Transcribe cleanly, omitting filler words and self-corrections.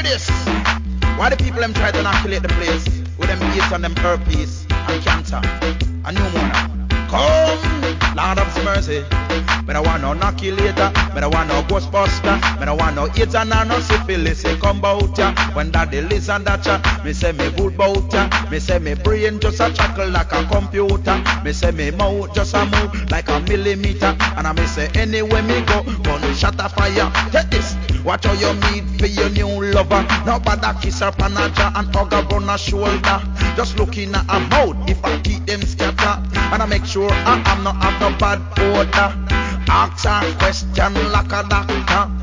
this. Why the people them try to inoculate the place with them AIDS and them herpes and cancer and pneumonia? Come, Lord of mercy. Me don't want no inoculator, me don't want no ghostbuster, me don't want no AIDS and no syphilis. Say come bout ya, when daddy listen that ya, me say me good bout ya, me say me brain just a chuckle like a computer, me say me mouth just a move like a millimeter, and I me say anywhere me go, gun shot a fire. Take this, watch how you meet for your new lover. Nobody kiss her panaja and hug her on her shoulder. Just looking at her mouth if I keep them scatter, and I make sure I am not have no bad odor. Ask a question like a doctor.